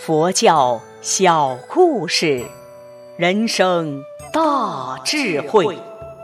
佛教小故事，人生大智慧。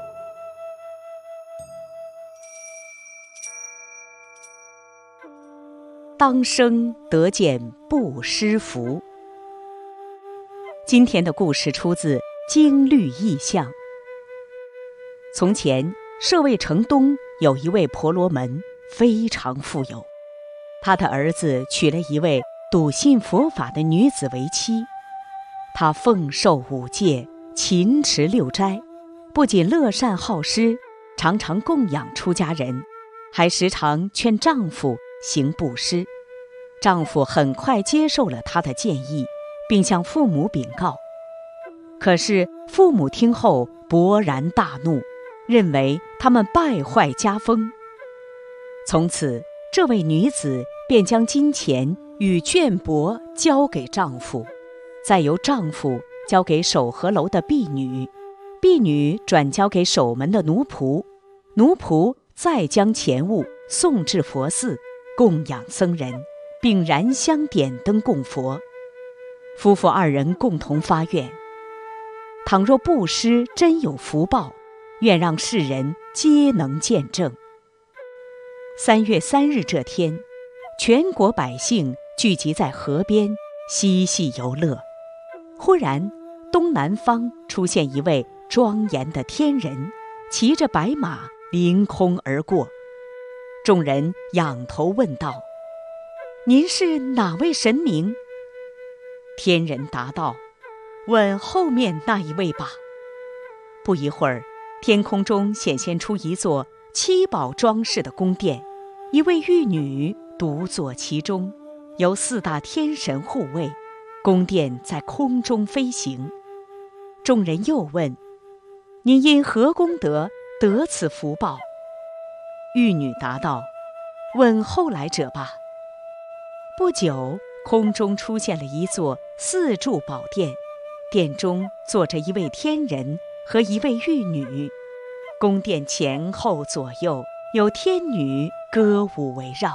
当生得见布施福。今天的故事出自《经律异象》。从前，舍卫城东有一位婆罗门，非常富有。他的儿子娶了一位笃信佛法的女子为妻。他奉受五戒，勤持六斋，不仅乐善好施，常常供养出家人，还时常劝丈夫行布施。丈夫很快接受了她的建议，并向父母禀告。可是父母听后勃然大怒，认为他们败坏家风。从此，这位女子便将金钱与绢帛交给丈夫，再由丈夫交给守河楼的婢女，婢女转交给守门的奴仆，奴仆再将钱物送至佛寺，供养僧人，并燃香点灯供佛。夫妇二人共同发愿，倘若布施真有福报，愿让世人皆能见证。3月3日这天，全国百姓聚集在河边嬉戏游乐。忽然，东南方出现一位庄严的天人，骑着白马凌空而过。众人仰头问道：“您是哪位神明？”天人答道：“问后面那一位吧。”不一会儿，天空中显现出一座七宝装饰的宫殿，一位玉女独坐其中，由4大天神护卫，宫殿在空中飞行。众人又问：“您因何功德得此福报？”玉女答道：“问后来者吧。”不久，空中出现了一座4柱宝殿，殿中坐着一位天人和一位玉女，宫殿前后左右有天女歌舞围绕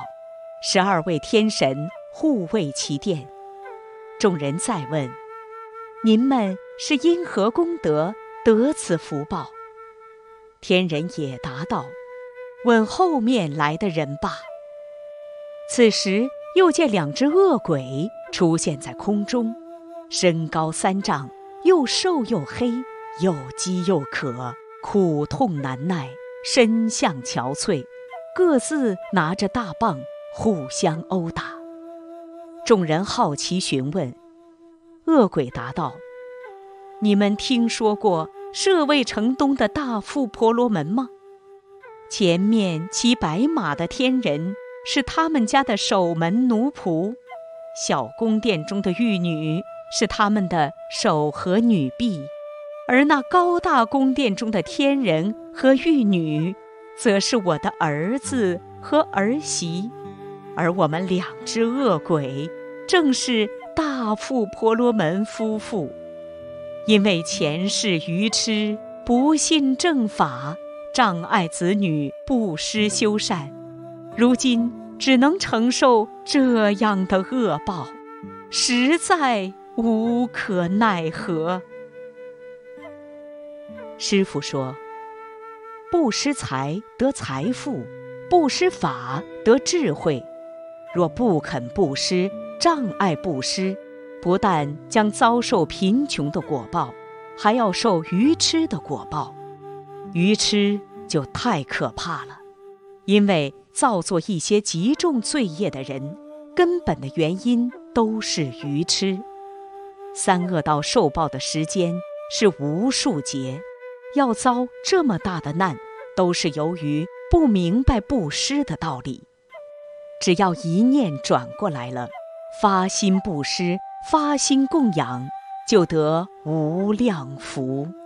，12位天神护卫其殿。众人再问：“您们是因何功德得此福报？”天人也答道：“问后面来的人吧。”此时又见2只恶鬼出现在空中，身高3丈，又瘦又黑，又饥又渴，苦痛难耐，身相憔悴，各自拿着大棒互相殴打。众人好奇询问，恶鬼答道：“你们听说过舍卫城东的大富婆罗门吗？前面骑白马的天人是他们家的守门奴仆，小宫殿中的玉女是他们的守河女婢，而那高大宫殿中的天人和玉女，则是我的儿子和儿媳，而我们2只恶鬼，正是大富婆罗门夫妇。因为前世愚痴，不信正法，障碍子女不施修善，如今只能承受这样的恶报，实在无可奈何。”师父说，布施财得财富，布施法得智慧。若不肯布施，障碍布施，不但将遭受贫穷的果报，还要受愚痴的果报。愚痴就太可怕了，因为造作一些极重罪业的人，根本的原因都是愚痴。3恶道受报的时间是无数劫，要遭这么大的难，都是由于不明白布施的道理。只要一念转过来了，发心布施，发心供养，就得无量福。